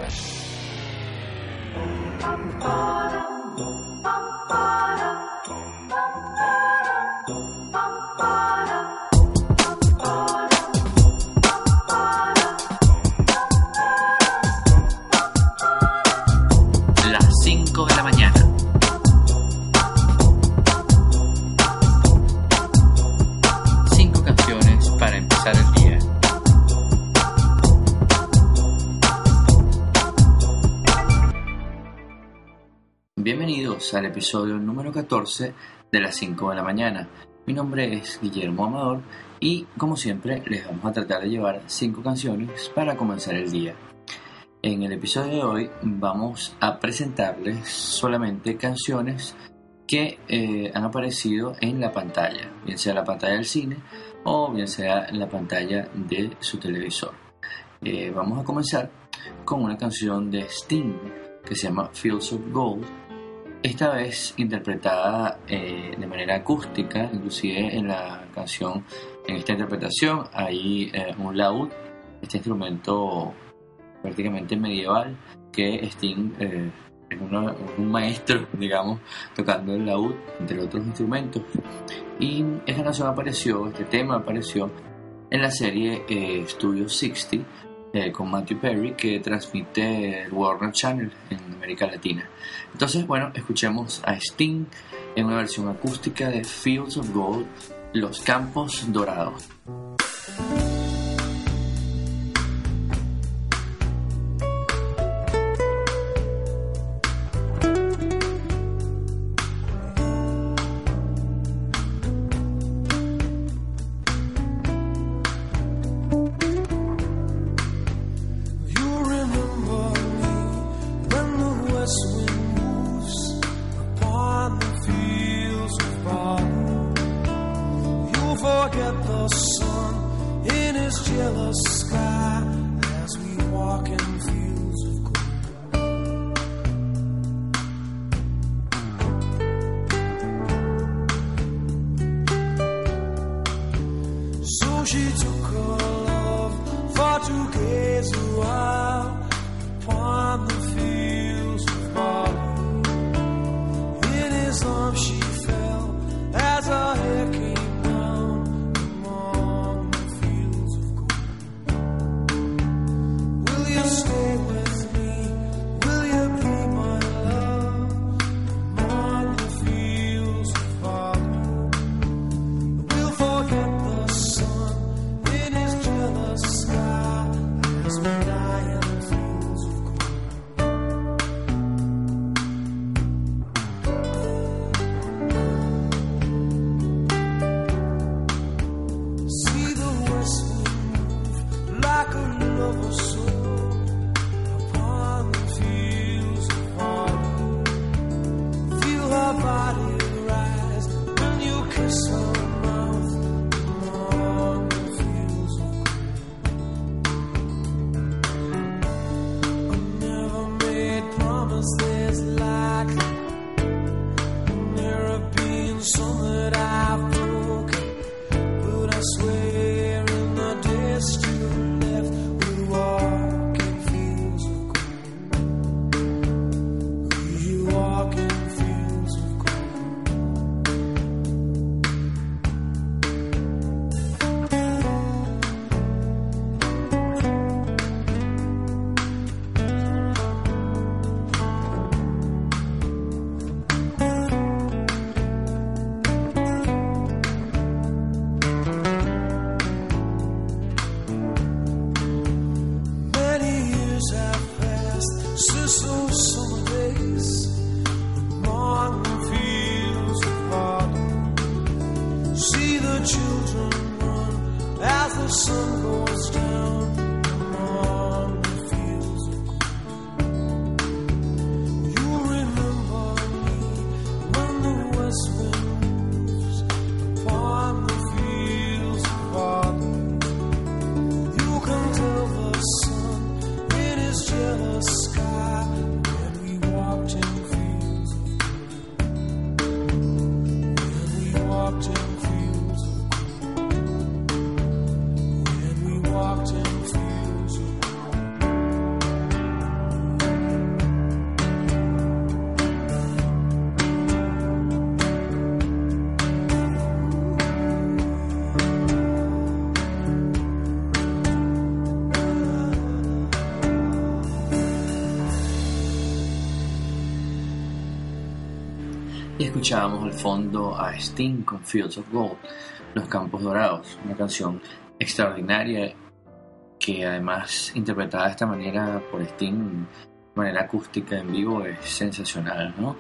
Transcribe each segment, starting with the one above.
Las 5 de la mañana. Cinco canciones para empezar el día. Bienvenidos al episodio número 14 de las 5 de la mañana. Mi nombre es Guillermo Amador y, como siempre, les vamos a tratar de llevar 5 canciones para comenzar el día. En el episodio de hoy vamos a presentarles solamente canciones que han aparecido en la pantalla, bien sea la pantalla del cine o bien sea en la pantalla de su televisor. Vamos a comenzar con una canción de Sting que se llama Fields of Gold, esta vez interpretada de manera acústica. Inclusive en la canción, en esta interpretación, hay un laúd, este instrumento prácticamente medieval que Sting es un maestro, digamos, tocando el laúd, entre otros instrumentos. Y esta canción este tema apareció en la serie Studio 60 con Matthew Perry, que transmite el Warner Channel en América Latina. Entonces, bueno, escuchemos a Sting en una versión acústica de Fields of Gold, Los Campos Dorados. She took her love for to gaze a while upon the fields of barley. In his arms she fell as her hair came down among the fields of gold. Will you stay with me? Will you be my love among the fields of barley? We'll forget the sun in his jealous sky as we die in the fields of gold. See the west wind move like a lover's soul escuchábamos al fondo a Sting con Fields of Gold, Los Campos Dorados, una canción extraordinaria que además interpretada de esta manera por Sting de manera acústica en vivo es sensacional, ¿no?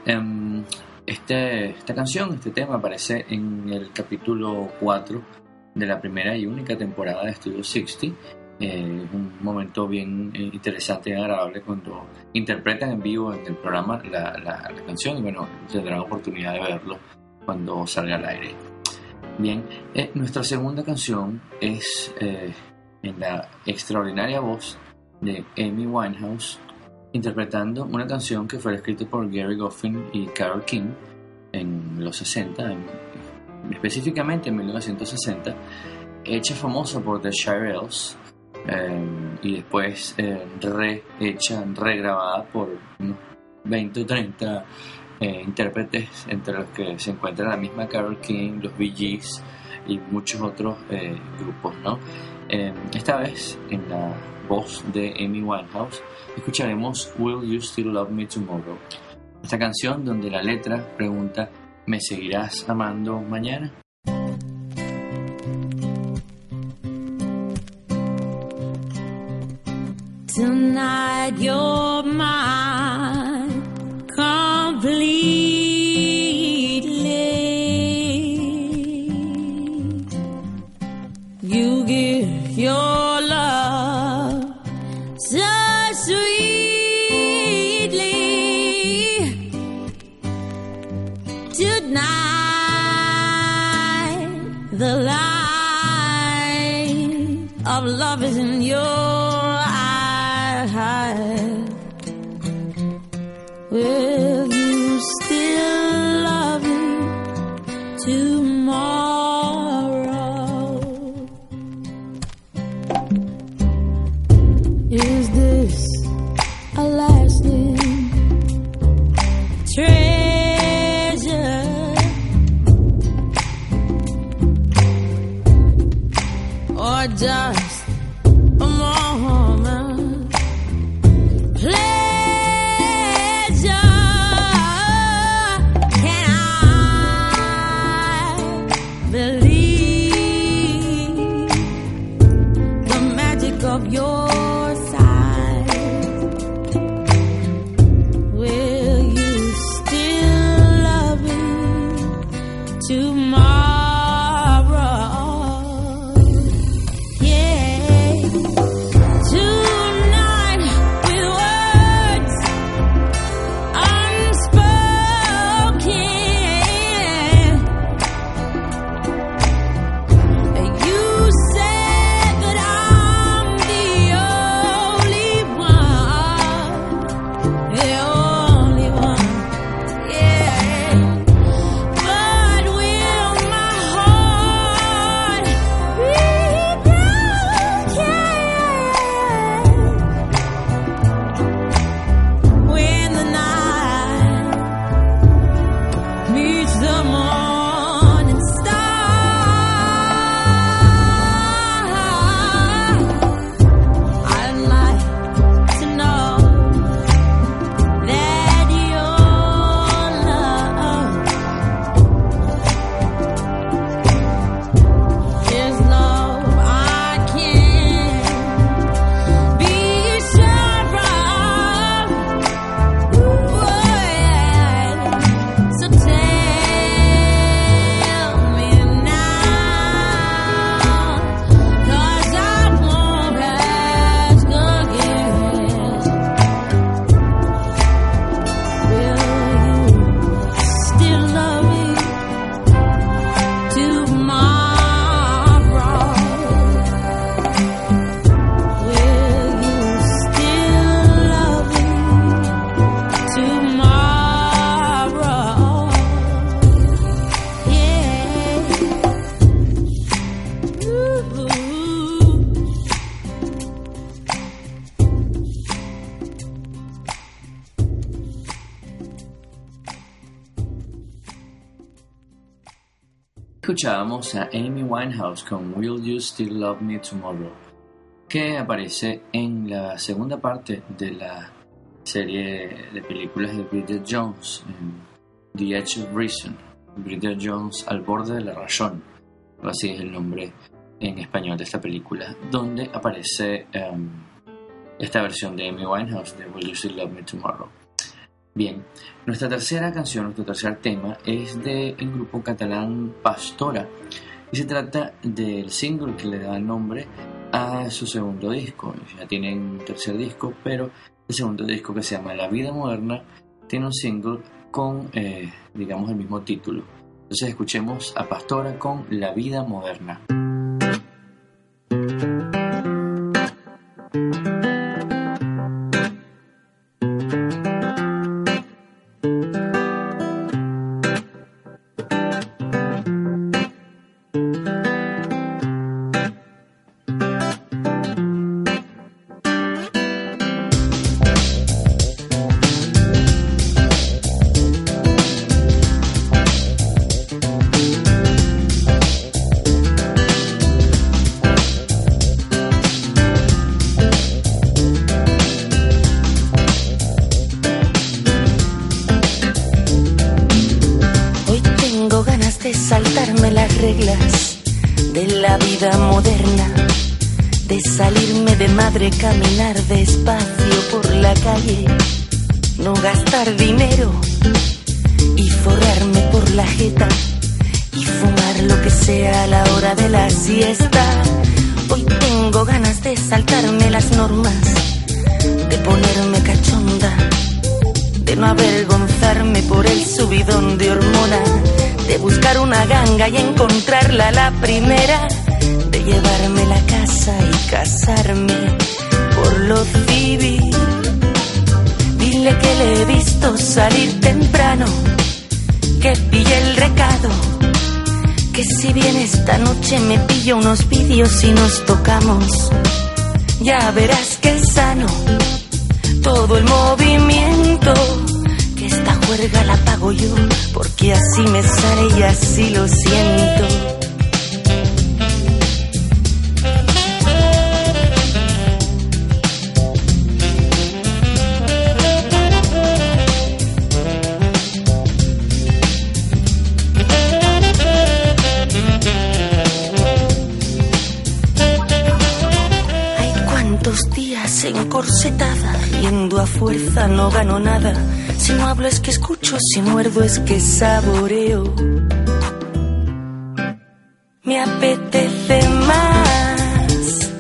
Esta canción, este tema aparece en el capítulo 4 de la primera y única temporada de Studio 60. Un momento bien interesante y agradable cuando interpretan en vivo en el programa la canción, y bueno, tendrán oportunidad de verlo cuando salga al aire. Bien, nuestra segunda canción es en la extraordinaria voz de Amy Winehouse, interpretando una canción que fue escrita por Gary Goffin y Carole King en los 60, específicamente en 1960, hecha famosa por The Shire Elves, y después regrabada por unos 20 o 30 intérpretes, entre los que se encuentra la misma Carole King, los Bee Gees y muchos otros grupos, ¿no? Esta vez en la voz de Amy Winehouse escucharemos Will You Still Love Me Tomorrow, esta canción donde la letra pregunta: ¿me seguirás amando mañana? Tonight you're mine completely. You give your love so sweetly. Tonight the light of love is in your will you still love me tomorrow? Is this a lasting treasure? Or just a moment pleasure? Of your side, will you still love me tomorrow? Yeah, tonight with words unspoken, you said that I'm the only one, yeah. But will my heart be broken when the night meets the morning star? I'd like to know that your love is love I can be sure of. Ooh, yeah. So tell me now, 'cause I won't ask again. Will you still love me tomorrow? Will you still love me tomorrow? Yeah. Ooh. Escuchábamos a Amy Winehouse con Will You Still Love Me Tomorrow, que aparece en la segunda parte de la serie de películas de Bridget Jones, The Edge of Reason, Bridget Jones al borde de la razón, así es el nombre en español de esta película, donde aparece esta versión de Amy Winehouse de Will You Still Love Me Tomorrow. Bien, nuestra tercer tema es del grupo catalán Pastora y se trata del single que le da nombre a su segundo disco. Ya tienen un tercer disco, pero el segundo disco, que se llama La Vida Moderna, tiene un single con, digamos, el mismo título. Entonces escuchemos a Pastora con La Vida Moderna. Saltarme las reglas de la vida moderna, de salirme de madre, caminar despacio por la calle, no gastar dinero y forrarme por la jeta y fumar lo que sea a la hora de la siesta. Hoy tengo ganas de saltarme las normas, de ponerme cachonda, de no avergonzarme por el subidón de hormonas, de buscar una ganga y encontrarla a la primera, de llevármela a casa y casarme por lo civil. Dile que le he visto salir temprano, que pille el recado, que si viene esta noche me pillo unos vídeos y nos tocamos. Ya verás que es sano todo el movimiento, que esta juerga la pago yo, porque así me sale y así lo siento. Hay cuántos días encorsetada, yendo a fuerza no gano nada. Si no hablo es que escucho, si muerdo es que saboreo. Me apetece más,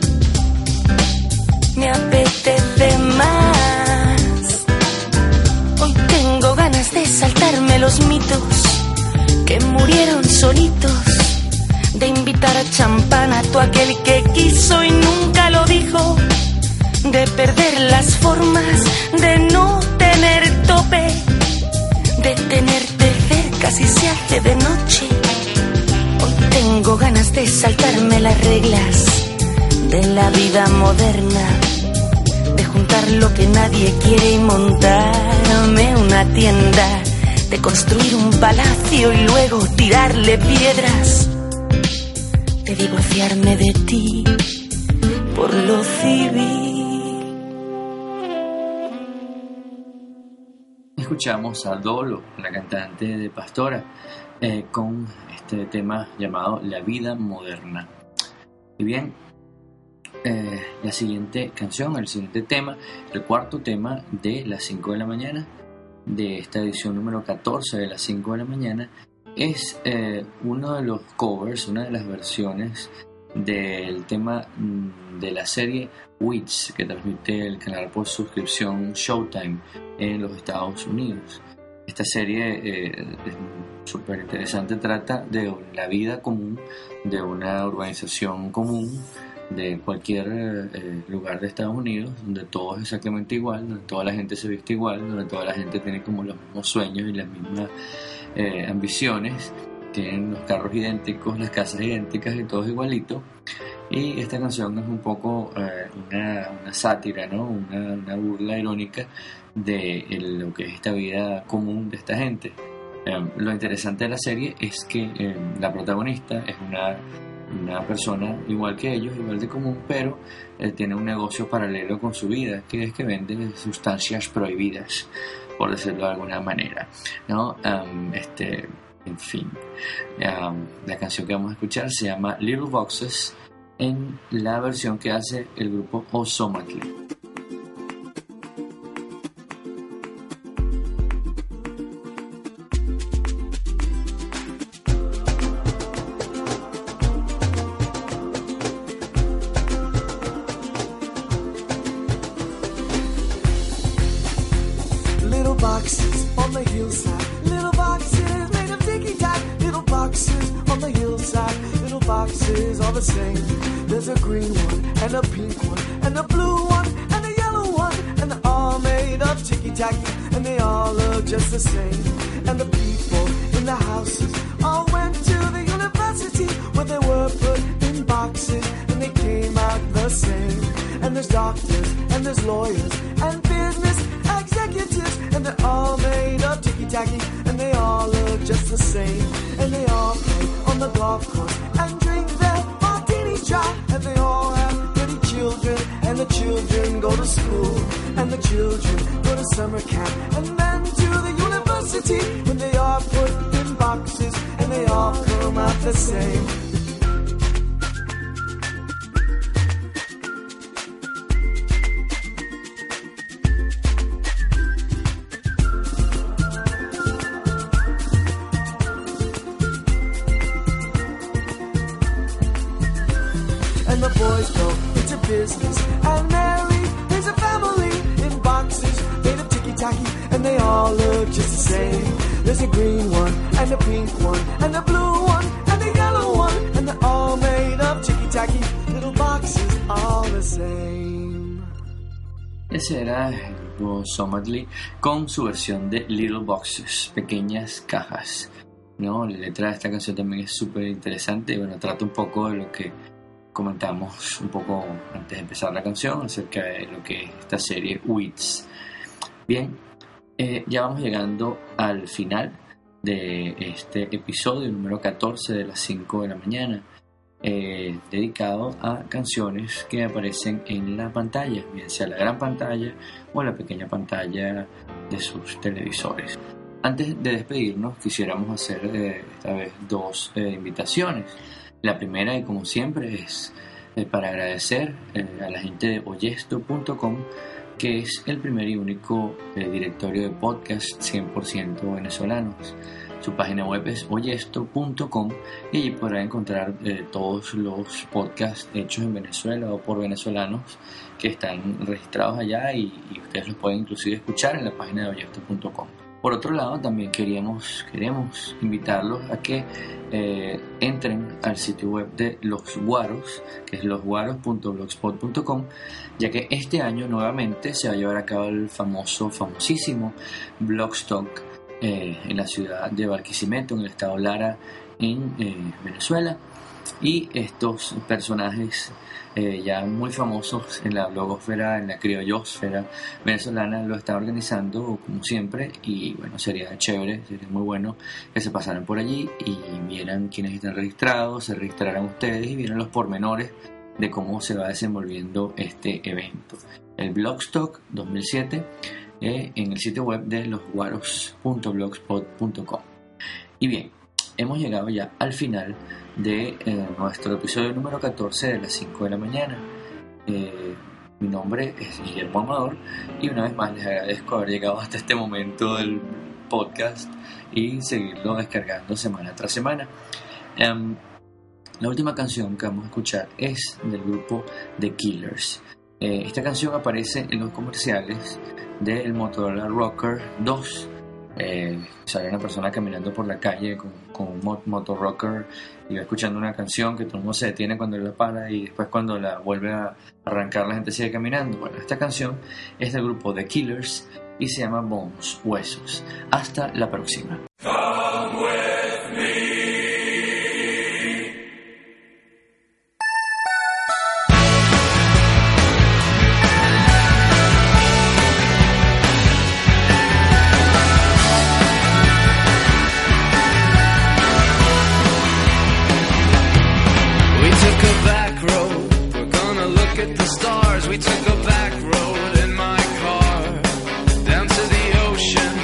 me apetece más. Hoy tengo ganas de saltarme los mitos que murieron solitos, de invitar a champán a todo aquel que quiso y nunca lo dijo, de perder las formas, de no tener tope, de tenerte cerca si se hace de noche. Hoy tengo ganas de saltarme las reglas de la vida moderna, de juntar lo que nadie quiere y montarme una tienda, de construir un palacio y luego tirarle piedras, de divorciarme de ti por lo civil. Escuchamos a Dolo, la cantante de Pastora, con este tema llamado La Vida Moderna. Y bien, la siguiente canción, el siguiente tema, el cuarto tema de las 5 de la mañana, de esta edición número 14 de las 5 de la mañana, es uno de los covers, una de las versiones del tema de la serie Weeds, que transmite el canal por suscripción Showtime en los Estados Unidos. Esta serie es súper interesante, trata de la vida común de una urbanización común de cualquier lugar de Estados Unidos, donde todo es exactamente igual, donde toda la gente se viste igual, donde toda la gente tiene como los mismos sueños y las mismas ambiciones, tienen los carros idénticos, las casas idénticas y todo es igualito. Y esta canción es un poco una sátira, ¿no? Una burla irónica de lo que es esta vida común de esta gente. Lo interesante de la serie es que la protagonista es una persona igual que ellos, igual de común, pero tiene un negocio paralelo con su vida, que es que vende sustancias prohibidas. por decirlo de alguna manera, ¿no? En fin, la canción que vamos a escuchar se llama Little Boxes en la versión que hace el grupo Ozomatli. Little boxes on the hillside, little boxes made of ticky-tack, little boxes on the hillside, little boxes all the same. There's a green one and a pink one and a blue one and a yellow one, and they're all made of ticky-tacky and they all look just the same. And the people in the houses all went to the university where they were put in boxes and they came out the same. And there's doctors and there's lawyers and business executives, and they're all made of ticky-tacky and they all look just the same. And they all play on the golf course and drink their martinis dry, and they all have pretty children, and the children go to school, and the children go to summer camp and then to the university, when they are put in boxes and they all come out the same. And the boys go into business and marry. There's a family in boxes made of ticky-tacky and they all look just the same. There's a green one and a pink one and a blue one and a yellow one, and they're all made of ticky-tacky little boxes all the same. Ese era el grupo Ozomatli con su versión de Little Boxes, pequeñas cajas, ¿no? La letra de esta canción también es súper interesante y bueno, trata un poco de lo que comentamos un poco antes de empezar la canción acerca de lo que es esta serie Weeds. Bien, ya vamos llegando al final de este episodio número 14 de las 5 de la mañana, dedicado a canciones que aparecen en la pantalla, bien sea la gran pantalla o la pequeña pantalla de sus televisores. Antes de despedirnos, quisiéramos hacer esta vez dos invitaciones. La primera, y como siempre, es para agradecer a la gente de oyesto.com, que es el primer y único directorio de podcast 100% venezolanos. Su página web es oyesto.com y allí podrán encontrar todos los podcasts hechos en Venezuela o por venezolanos que están registrados allá, y ustedes los pueden inclusive escuchar en la página de oyesto.com. Por otro lado, también queremos invitarlos a que entren al sitio web de Los Guaros, que es losguaros.blogspot.com, ya que este año nuevamente se va a llevar a cabo el famosísimo Blogstock en la ciudad de Barquisimeto, en el estado Lara, en Venezuela. Y estos personajes ya muy famosos en la blogosfera, en la criollosfera venezolana, lo están organizando como siempre, y bueno, sería chévere, sería muy bueno que se pasaran por allí y vieran quiénes están registrados, se registraran ustedes y vieran los pormenores de cómo se va desenvolviendo este evento. El Blogstock 2007 en el sitio web de losguaros.blogspot.com. Y bien, hemos llegado ya al final de nuestro episodio número 14 de las 5 de la mañana. Mi nombre es Guillermo Amador y una vez más les agradezco haber llegado hasta este momento del podcast y seguirlo descargando semana tras semana. La última canción que vamos a escuchar es del grupo The Killers. Esta canción aparece en los comerciales del Motorola Rocker 2. Sale una persona caminando por la calle con un motorrocker y va escuchando una canción que todo el mundo se detiene cuando la para, y después cuando la vuelve a arrancar la gente sigue caminando. Bueno, esta canción es del grupo The Killers y se llama Bones, Huesos. Hasta la próxima. Come with me. We took a back road in my car down to the ocean.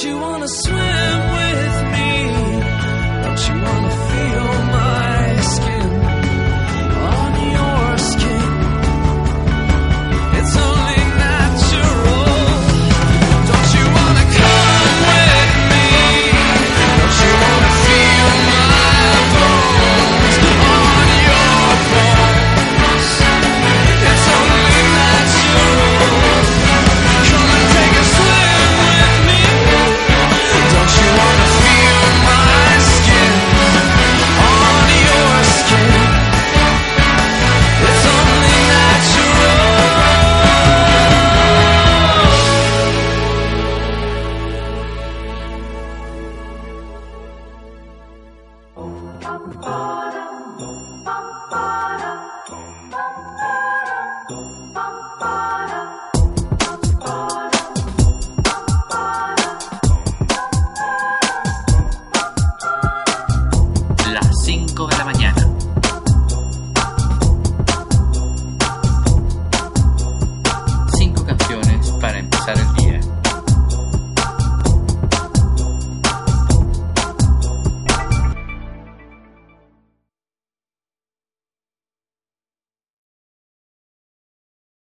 you wanna swim